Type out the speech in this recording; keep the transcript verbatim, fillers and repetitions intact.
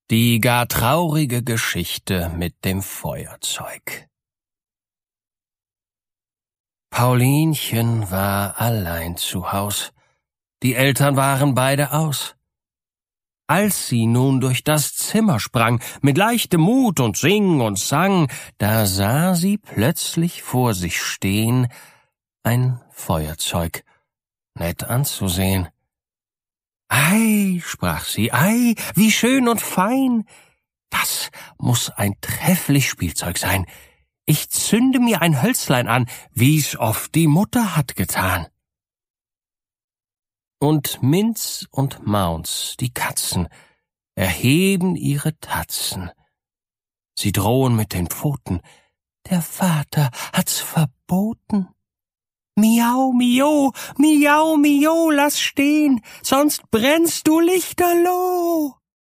Die gar traurige Geschichte mit dem Feuerzeug. Paulinchen war allein zu Haus. Die Eltern waren beide aus. Als sie nun durch das Zimmer sprang, mit leichtem Mut und sing und sang, da sah sie plötzlich vor sich stehen ein Feuerzeug, nett anzusehen. »Ei«, sprach sie, »ei, wie schön und fein! Das muß ein trefflich Spielzeug sein. Ich zünde mir ein Hölzlein an, wie's oft die Mutter hat getan.« Und Minz und Maunz, die Katzen, erheben ihre Tatzen. Sie drohen mit den Pfoten, der Vater hat's verboten. »Miau, mio, miau, mio, lass stehen, sonst brennst du lichterloh!«